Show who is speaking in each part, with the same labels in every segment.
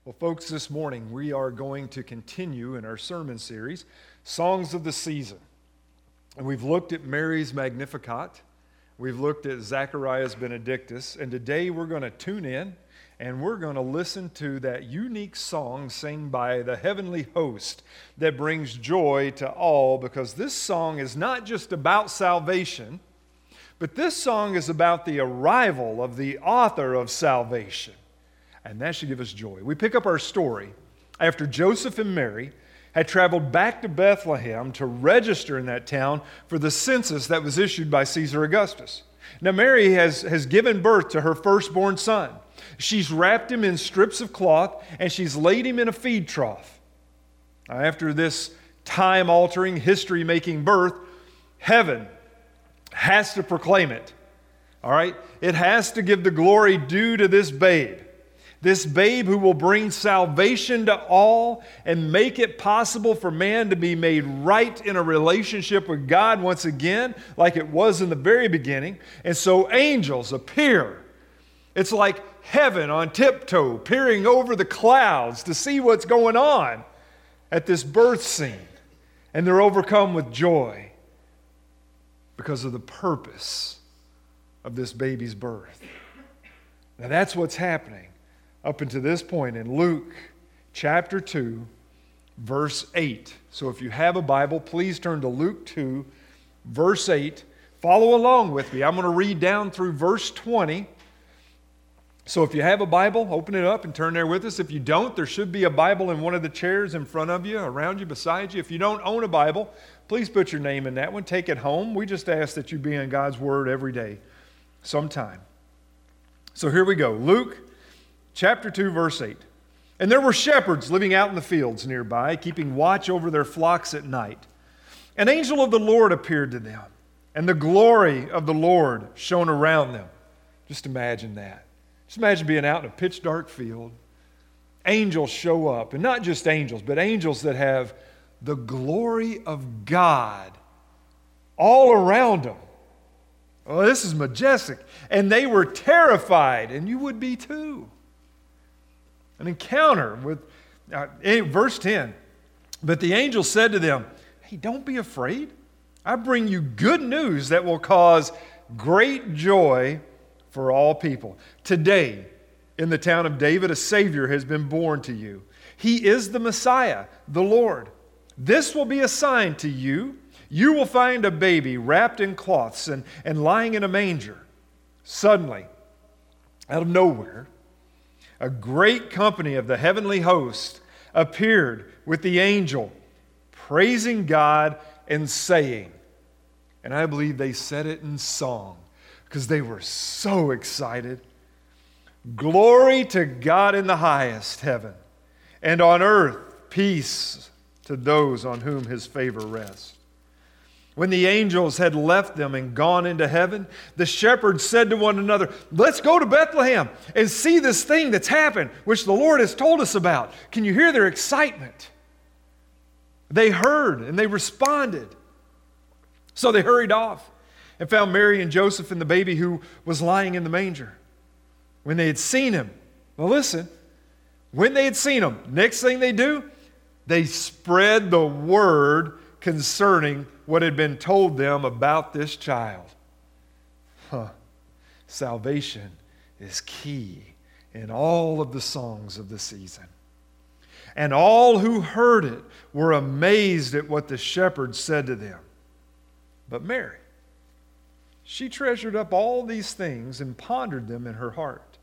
Speaker 1: Well, folks, this morning we are going to continue in our sermon series, Songs of the Season. And we've looked at Mary's Magnificat, we've looked at Zacharias Benedictus, and today we're going to tune in and we're going to listen to that unique song sung by the heavenly host that brings joy to all, because this song is not just about salvation, but this song is about the arrival of the author of salvation. And that should give us joy. We pick up our story after Joseph and Mary had traveled back to Bethlehem to register in that town for the census that was issued by Caesar Augustus. Now, Mary has given birth to her firstborn son. She's wrapped him in strips of cloth and she's laid him in a feed trough. After this time-altering, history-making birth, heaven has to proclaim it. All right? It has to give the glory due to this babe. This babe who will bring salvation to all and make it possible for man to be made right in a relationship with God once again, like it was in the very beginning. And so angels appear. It's like heaven on tiptoe, peering over the clouds to see what's going on at this birth scene. And they're overcome with joy because of the purpose of this baby's birth. Now that's what's happening up until this point in Luke chapter 2, verse 8. So if you have a Bible, please turn to Luke 2, verse 8. Follow along with me. I'm going to read down through verse 20. So if you have a Bible, open it up and turn there with us. If you don't, there should be a Bible in one of the chairs in front of you, around you, beside you. If you don't own a Bible, please put your name in that one. Take it home. We just ask that you be in God's Word every day, sometime. So here we go. Luke chapter 2, verse 8. And there were shepherds living out in the fields nearby, keeping watch over their flocks at night. An angel of the Lord appeared to them, and the glory of the Lord shone around them. Just imagine that. Just imagine being out in a pitch dark field. Angels show up, and not just angels, but angels that have the glory of God all around them. Oh, this is majestic. And they were terrified, and you would be too. An encounter with, verse 10. But the angel said to them, "Hey, don't be afraid. I bring you good news that will cause great joy for all people. Today, in the town of David, a Savior has been born to you. He is the Messiah, the Lord. This will be a sign to you. You will find a baby wrapped in cloths and lying in a manger." Suddenly, out of nowhere, a great company of the heavenly host appeared with the angel, praising God and saying, and I believe they said it in song because they were so excited, "Glory to God in the highest heaven, and on earth peace to those on whom His favor rests." When the angels had left them and gone into heaven, the shepherds said to one another, "Let's go to Bethlehem and see this thing that's happened, which the Lord has told us about." Can you hear their excitement? They heard and they responded. So they hurried off and found Mary and Joseph and the baby who was lying in the manger. When they had seen him, well, listen, when they had seen him, next thing they do, they spread the word concerning what had been told them about this child. Salvation is key in all of the songs of the season. And all who heard it were amazed at what the shepherds said to them. But Mary, she treasured up all these things and pondered them in her heart.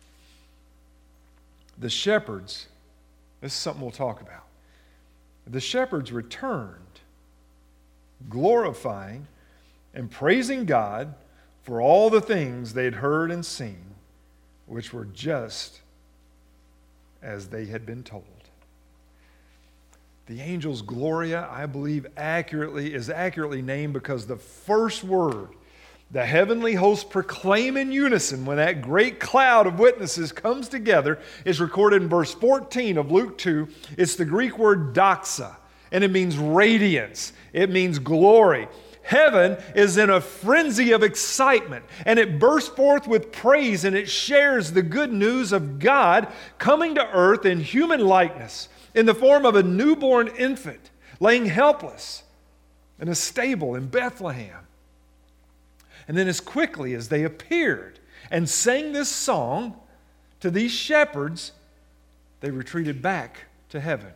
Speaker 1: The shepherds, this is something we'll talk about. The shepherds returned, glorifying and praising God for all the things they'd heard and seen, which were just as they had been told. The angel's Gloria, I believe, is accurately named because the first word the heavenly hosts proclaim in unison when that great cloud of witnesses comes together is recorded in verse 14 of Luke 2. It's the Greek word doxa, and it means radiance. It means glory. Heaven is in a frenzy of excitement, and it bursts forth with praise, and it shares the good news of God coming to earth in human likeness in the form of a newborn infant laying helpless in a stable in Bethlehem. And then as quickly as they appeared and sang this song to these shepherds, they retreated back to heaven.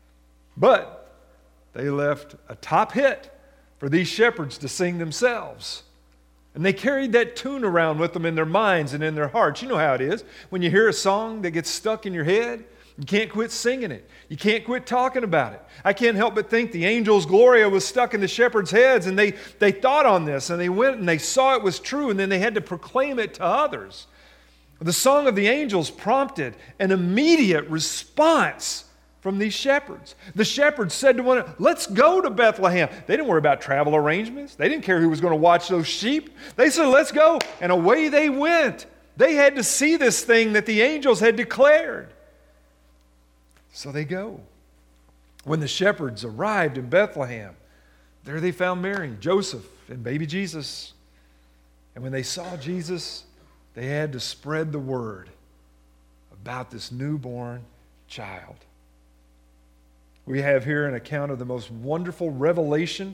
Speaker 1: But they left a top hit for these shepherds to sing themselves. And they carried that tune around with them in their minds and in their hearts. You know how it is. When you hear a song that gets stuck in your head, you can't quit singing it. You can't quit talking about it. I can't help but think the angels' Gloria was stuck in the shepherds' heads, and they thought on this, and they went and they saw it was true, and then they had to proclaim it to others. The song of the angels prompted an immediate response from these shepherds. The shepherds said to one another, let's go to Bethlehem. They didn't worry about travel arrangements. They didn't care who was going to watch those sheep. They said, let's go. And away they went. They had to see this thing that the angels had declared. So they go. When the shepherds arrived in Bethlehem, there they found Mary, Joseph, and baby Jesus. And when they saw Jesus, they had to spread the word about this newborn child. We have here an account of the most wonderful revelation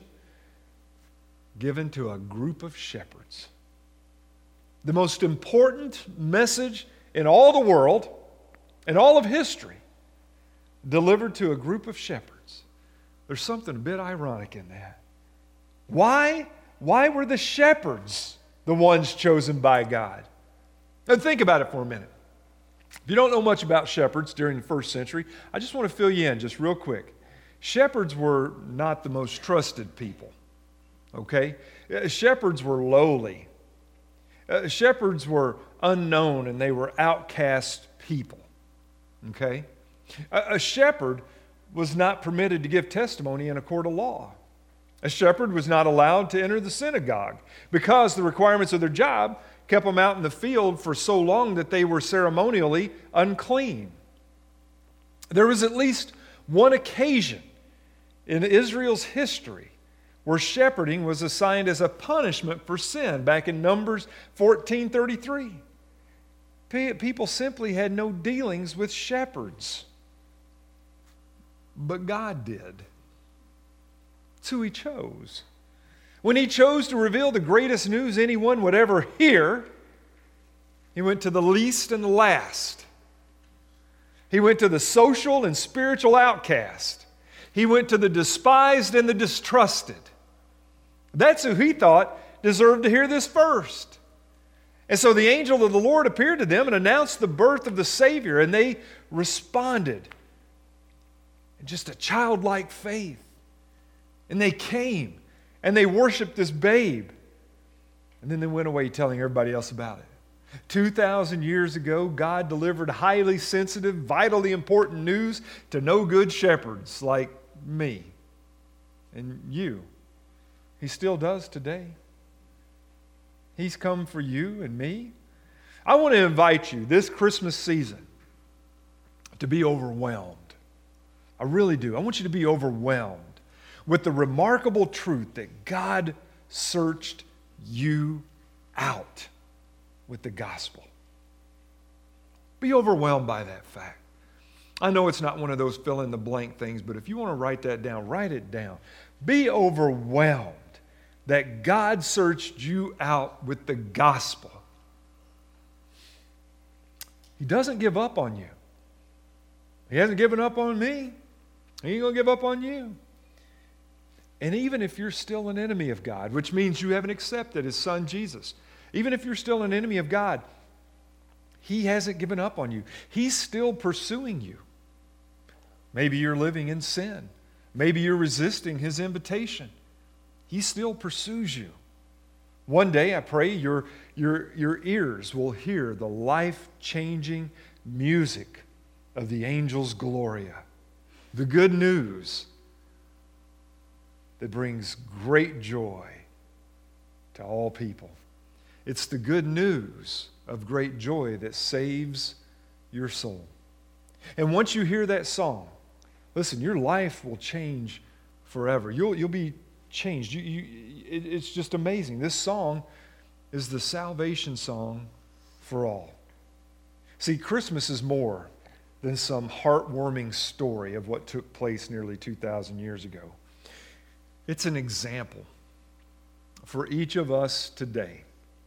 Speaker 1: given to a group of shepherds. The most important message in all the world, in all of history, delivered to a group of shepherds. There's something a bit ironic in that. Why were the shepherds the ones chosen by God? Now think about it for a minute. If you don't know much about shepherds during the first century, I just want to fill you in just real quick. Shepherds were not the most trusted people, okay? Shepherds were lowly. Shepherds were unknown, and they were outcast people, okay? A shepherd was not permitted to give testimony in a court of law. A shepherd was not allowed to enter the synagogue because the requirements of their job kept them out in the field for so long that they were ceremonially unclean. There was at least one occasion in Israel's history where shepherding was assigned as a punishment for sin, back in Numbers 14:33. People simply had no dealings with shepherds. But God did. It's who He chose. When He chose to reveal the greatest news anyone would ever hear, He went to the least and the last. He went to the social and spiritual outcast. He went to the despised and the distrusted. That's who He thought deserved to hear this first. And so the angel of the Lord appeared to them and announced the birth of the Savior, and they responded in just a childlike faith. And they came and they worshiped this babe. And then they went away telling everybody else about it. 2,000 years ago, God delivered highly sensitive, vitally important news to no good shepherds like me and you. He still does today. He's come for you and me. I want to invite you this Christmas season to be overwhelmed. I really do. I want you to be overwhelmed with the remarkable truth that God searched you out with the gospel. Be overwhelmed by that fact. I know it's not one of those fill in the blank things, but if you want to write that down, write it down. Be overwhelmed that God searched you out with the gospel. He doesn't give up on you. He hasn't given up on me. He ain't going to give up on you. And even if you're still an enemy of God, which means you haven't accepted His Son Jesus, even if you're still an enemy of God, He hasn't given up on you. He's still pursuing you. Maybe you're living in sin. Maybe you're resisting His invitation. He still pursues you. One day, I pray your ears will hear the life-changing music of the angels' Gloria, the good news that brings great joy to all people. It's the good news of great joy that saves your soul. And once you hear that song, listen, your life will change forever. You'll be changed. It's just amazing. This song is the salvation song for all. See, Christmas is more than some heartwarming story of what took place nearly 2,000 years ago. It's an example for each of us today.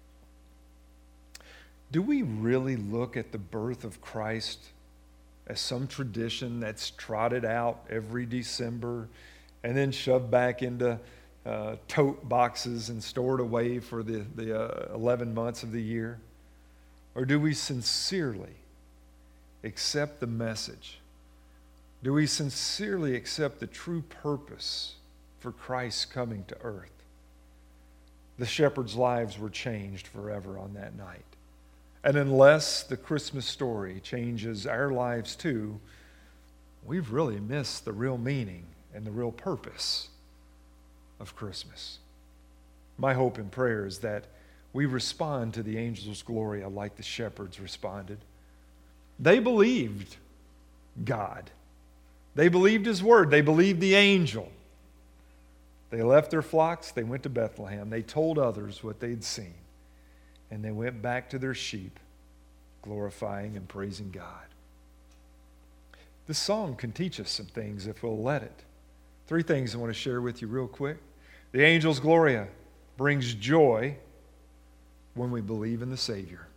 Speaker 1: Do we really look at the birth of Christ as some tradition that's trotted out every December and then shoved back into tote boxes and stored away for the 11 months of the year? Or do we sincerely accept the message? Do we sincerely accept the true purpose for Christ's coming to earth? The shepherds' lives were changed forever on that night. And unless the Christmas story changes our lives too, we've really missed the real meaning and the real purpose of Christmas. My hope and prayer is that we respond to the angel's Gloria like the shepherds responded. They believed God. They believed His word. They believed the angel. They left their flocks. They went to Bethlehem. They told others what they'd seen. And they went back to their sheep, glorifying and praising God. This song can teach us some things if we'll let it. 3 things I want to share with you real quick. The angel's Gloria brings joy when we believe in the Savior.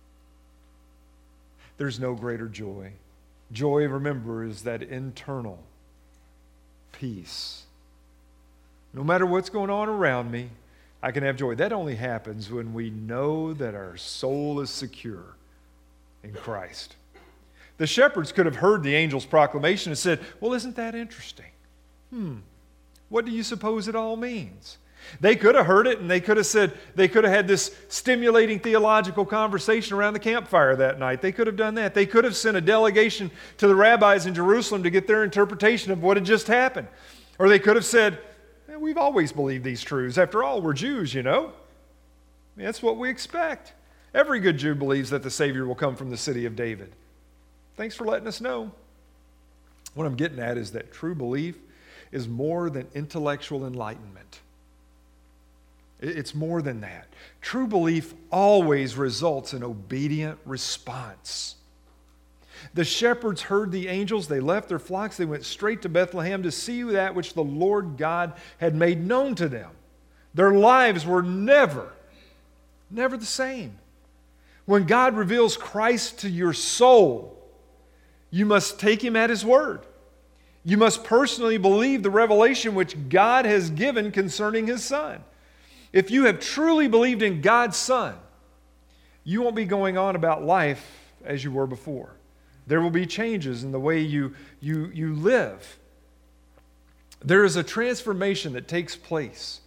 Speaker 1: There's no greater joy. Joy, remember, is that internal peace. No matter what's going on around me, I can have joy. That only happens when we know that our soul is secure in Christ. The shepherds could have heard the angel's proclamation and said, well, isn't that interesting? What do you suppose it all means? They could have heard it and they could have said, they could have had this stimulating theological conversation around the campfire that night. They could have done that. They could have sent a delegation to the rabbis in Jerusalem to get their interpretation of what had just happened. Or they could have said, we've always believed these truths. After all, we're Jews, you know. That's what we expect. Every good Jew believes that the Savior will come from the city of David. Thanks for letting us know. What I'm getting at is that true belief is more than intellectual enlightenment. It's more than that. True belief always results in obedient response. The shepherds heard the angels. They left their flocks. They went straight to Bethlehem to see that which the Lord God had made known to them. Their lives were never the same. When God reveals Christ to your soul, you must take Him at His word. You must personally believe the revelation which God has given concerning His Son. If you have truly believed in God's Son, you won't be going on about life as you were before. There will be changes in the way you live. There is a transformation that takes place.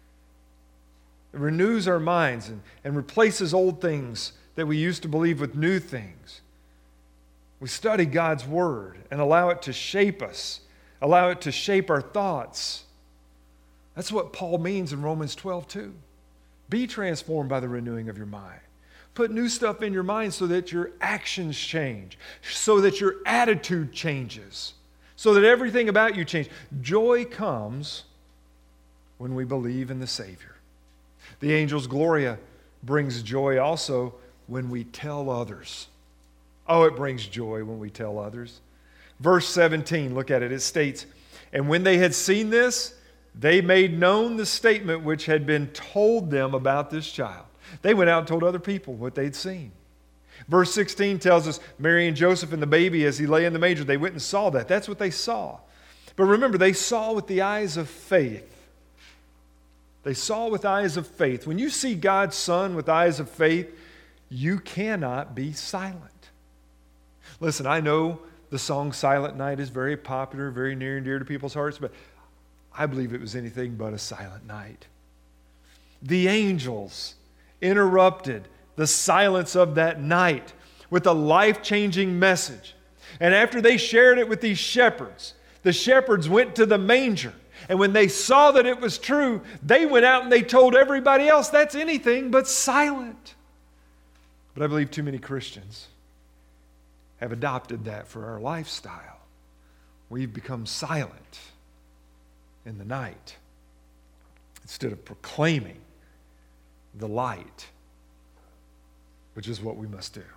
Speaker 1: It renews our minds and replaces old things that we used to believe with new things. We study God's Word and allow it to shape us, allow it to shape our thoughts. That's what Paul means in Romans 12:2. Be transformed by the renewing of your mind. Put new stuff in your mind so that your actions change, so that your attitude changes, so that everything about you changes. Joy comes when we believe in the Savior. The angel's Gloria brings joy also when we tell others. Oh, it brings joy when we tell others. Verse 17, look at it. It states, and when they had seen this, they made known the statement which had been told them about this child. They went out and told other people what they'd seen. Verse 16 tells us Mary and Joseph and the baby as he lay in the manger, they went and saw that. That's what they saw. But remember, they saw with the eyes of faith. They saw with eyes of faith. When you see God's Son with eyes of faith, you cannot be silent. Listen, I know the song Silent Night is very popular, very near and dear to people's hearts, but I believe it was anything but a silent night. The angels interrupted the silence of that night with a life-changing message. And after they shared it with these shepherds, the shepherds went to the manger. And when they saw that it was true, they went out and they told everybody else. That's anything but silent. But I believe too many Christians have adopted that for our lifestyle. We've become silent in the night. instead of proclaiming the light, which is what we must do.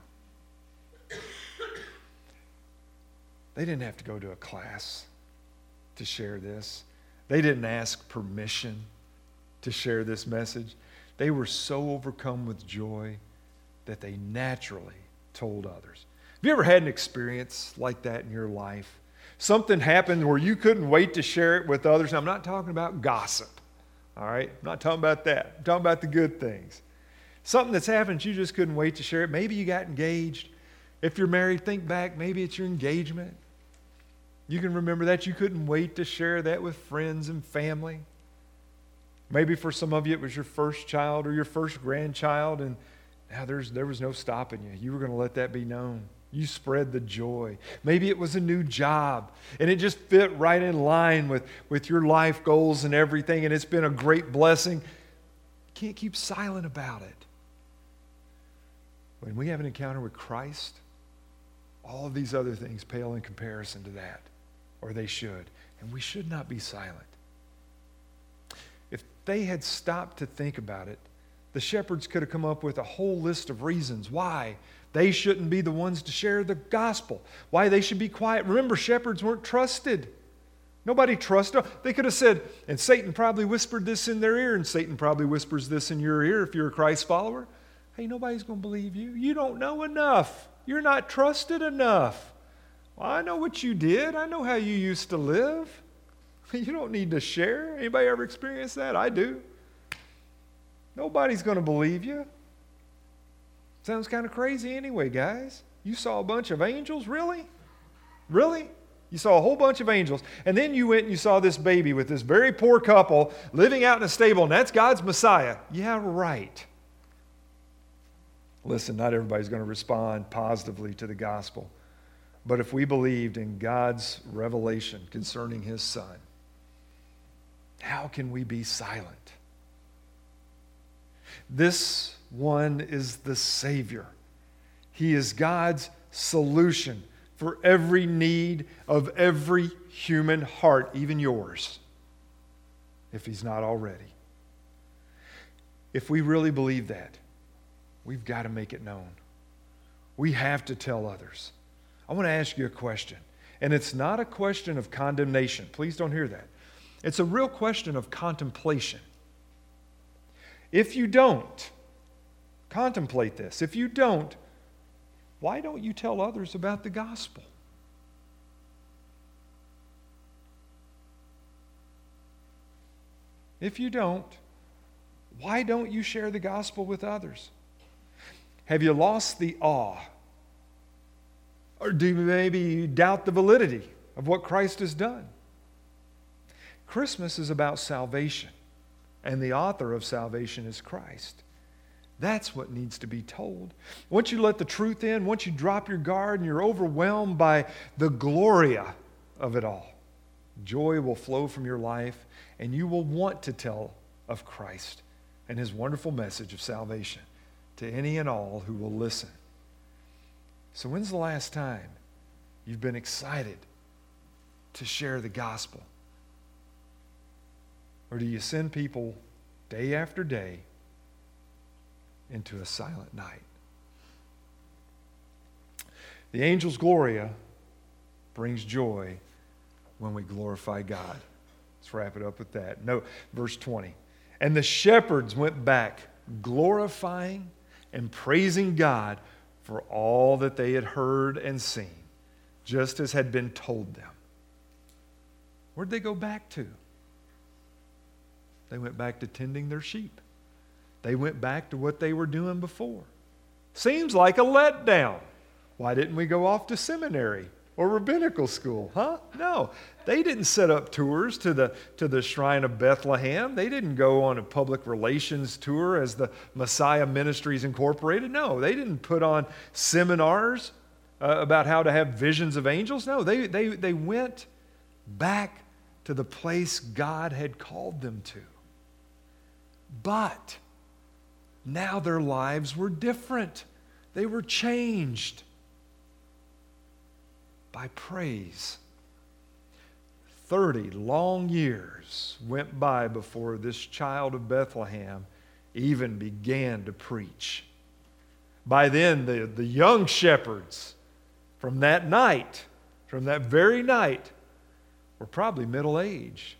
Speaker 1: They didn't have to go to a class to share this. They didn't ask permission to share this message. They were so overcome with joy that they naturally told others. Have you ever had an experience like that in your life? Something happened where you couldn't wait to share it with others. I'm not talking about gossip, all right? I'm not talking about that. I'm talking about the good things. Something that's happened, you just couldn't wait to share it. Maybe you got engaged. If you're married, think back. Maybe it's your engagement. You can remember that. You couldn't wait to share that with friends and family. Maybe for some of you it was your first child or your first grandchild, and now there was no stopping you. You were going to let that be known. You spread the joy. Maybe it was a new job, and it just fit right in line with your life goals and everything, and it's been a great blessing. You can't keep silent about it. When we have an encounter with Christ, all of these other things pale in comparison to that, or they should, and we should not be silent. If they had stopped to think about it, the shepherds could have come up with a whole list of reasons why they shouldn't be the ones to share the gospel, why they should be quiet. Remember, shepherds weren't trusted. Nobody trusted them. They could have said, and Satan probably whispered this in their ear, and Satan probably whispers this in your ear if you're a Christ follower. Hey, nobody's going to believe you. You don't know enough. You're not trusted enough. Well, I know what you did. I know how you used to live. You don't need to share. Anybody ever experienced that? I do. Nobody's going to believe you. Sounds kind of crazy anyway, guys. You saw a bunch of angels? Really? Really? You saw a whole bunch of angels. And then you went and you saw this baby with this very poor couple living out in a stable, and that's God's Messiah. Yeah, right. Listen, not everybody's going to respond positively to the gospel. But if we believed in God's revelation concerning His Son, how can we be silent? This one is the Savior. He is God's solution for every need of every human heart, even yours, if He's not already. If we really believe that, we've got to make it known. We have to tell others. I want to ask you a question, and it's not a question of condemnation. Please don't hear that. It's a real question of contemplation. If you don't, contemplate this. If you don't, why don't you tell others about the gospel? If you don't, why don't you share the gospel with others? Have you lost the awe? Or do you maybe doubt the validity of what Christ has done? Christmas is about salvation, and the author of salvation is Christ. That's what needs to be told. Once you let the truth in, once you drop your guard and you're overwhelmed by the gloria of it all, joy will flow from your life, and you will want to tell of Christ and His wonderful message of salvation to any and all who will listen. So when's the last time you've been excited to share the gospel? Or do you send people day after day into a silent night? The angel's gloria brings joy when we glorify God. Let's wrap it up with that. No, verse 20. And the shepherds went back, glorifying and praising God for all that they had heard and seen, just as had been told them. Where'd they go back to? They went back to tending their sheep. They went back to what they were doing before. Seems like a letdown. Why didn't we go off to seminary or rabbinical school, huh? No, they didn't set up tours to the Shrine of Bethlehem. They didn't go on a public relations tour as the Messiah Ministries Incorporated. No, they didn't put on seminars about how to have visions of angels. No, they went back to the place God had called them to. But now their lives were different. They were changed by praise, 30 long years went by before this child of Bethlehem even began to preach. By then, the young shepherds from that night, from that very night, were probably middle-aged.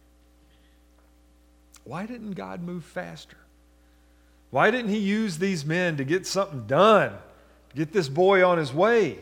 Speaker 1: Why didn't God move faster? Why didn't He use these men to get something done, to get this boy on his way?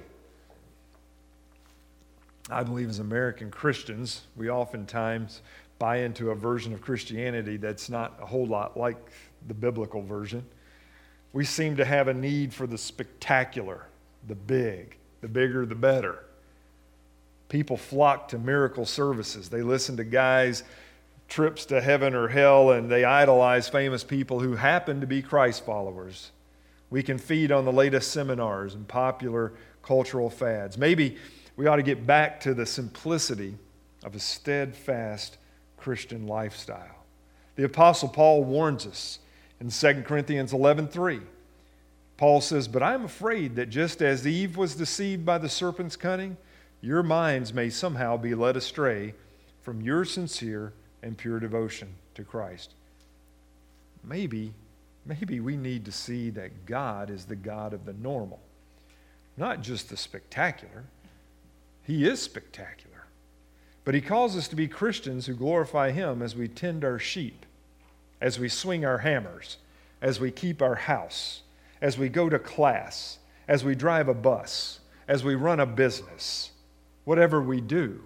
Speaker 1: I believe as American Christians, we oftentimes buy into a version of Christianity that's not a whole lot like the biblical version. We seem to have a need for the spectacular, the big, the bigger the better. People flock to miracle services. They listen to guys' trips to heaven or hell, and they idolize famous people who happen to be Christ followers. We can feed on the latest seminars and popular cultural fads. Maybe we ought to get back to the simplicity of a steadfast Christian lifestyle. The Apostle Paul warns us in 2 Corinthians 11:3. Paul says, "But I am afraid that just as Eve was deceived by the serpent's cunning, your minds may somehow be led astray from your sincere and pure devotion to Christ." Maybe we need to see that God is the God of the normal, not just the spectacular. He is spectacular. But He calls us to be Christians who glorify Him as we tend our sheep, as we swing our hammers, as we keep our house, as we go to class, as we drive a bus, as we run a business. Whatever we do,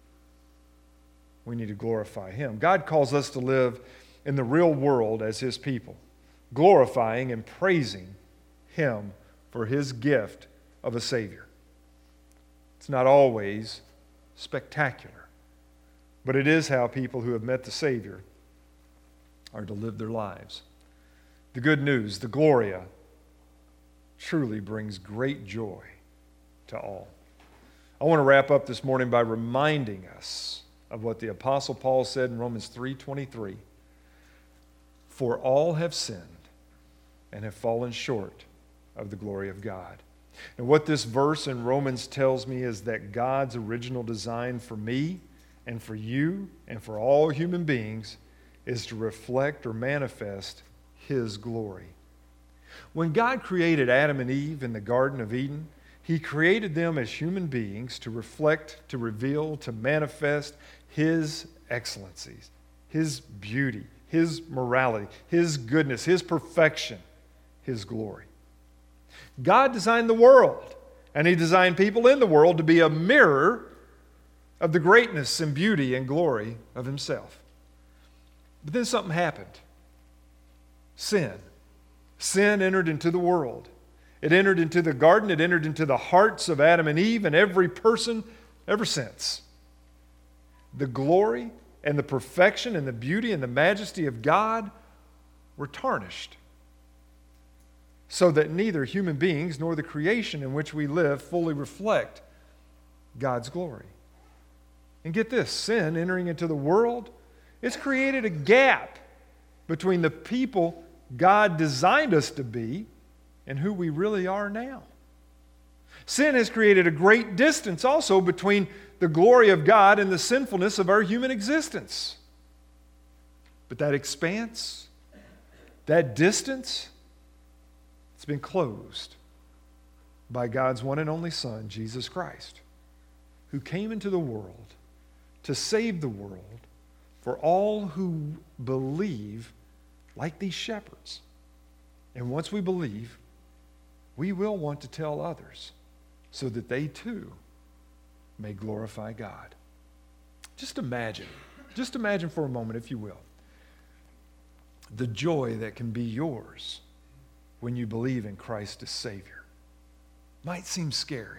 Speaker 1: we need to glorify Him. God calls us to live in the real world as His people, glorifying and praising Him for His gift of a Savior. It's not always spectacular, but it is how people who have met the Savior are to live their lives. The good news, the Gloria, truly brings great joy to all. I want to wrap up this morning by reminding us of what the Apostle Paul said in Romans 3:23. For all have sinned and have fallen short of the glory of God. And what this verse in Romans tells me is that God's original design for me and for you and for all human beings is to reflect or manifest His glory. When God created Adam and Eve in the Garden of Eden, He created them as human beings to reflect, to reveal, to manifest His excellencies, His beauty, His morality, His goodness, His perfection, His glory. God designed the world, and He designed people in the world to be a mirror of the greatness and beauty and glory of Himself. But then something happened. Sin. Sin entered into the world. It entered into the garden. It entered into the hearts of Adam and Eve and every person ever since. The glory and the perfection and the beauty and the majesty of God were tarnished, so that neither human beings nor the creation in which we live fully reflect God's glory. And get this, sin entering into the world, it's created a gap between the people God designed us to be and who we really are now. Sin has created a great distance also between the glory of God and the sinfulness of our human existence. But that expanse, that distance, it's been closed by God's one and only Son, Jesus Christ, who came into the world to save the world for all who believe like these shepherds. And once we believe, we will want to tell others so that they too may glorify God. Just imagine for a moment, if you will, the joy that can be yours when you believe in Christ as Savior. Might seem scary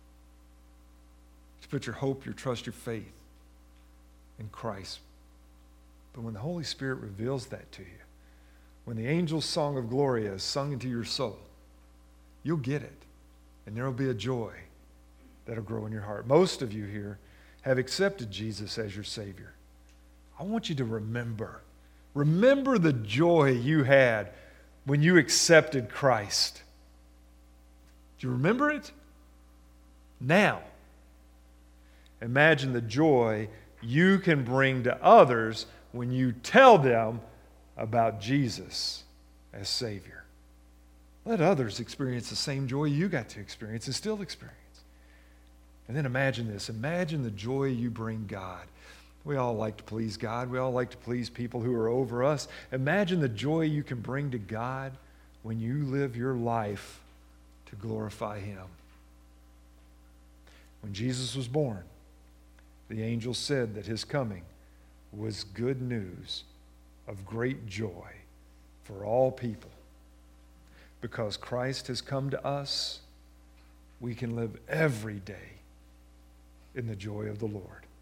Speaker 1: to put your hope, your trust, your faith in Christ. But when the Holy Spirit reveals that to you, when the angel's song of Gloria is sung into your soul, you'll get it. And there will be a joy that'll grow in your heart. Most of you here have accepted Jesus as your Savior. I want you to remember the joy you had when you accepted Christ. Do you remember it? Now, imagine the joy you can bring to others when you tell them about Jesus as Savior. Let others experience the same joy you got to experience and still experience. And then imagine this. Imagine the joy you bring God. We all like to please God. We all like to please people who are over us. Imagine the joy you can bring to God when you live your life to glorify Him. When Jesus was born, the angel said that His coming was good news of great joy for all people. Because Christ has come to us, we can live every day in the joy of the Lord.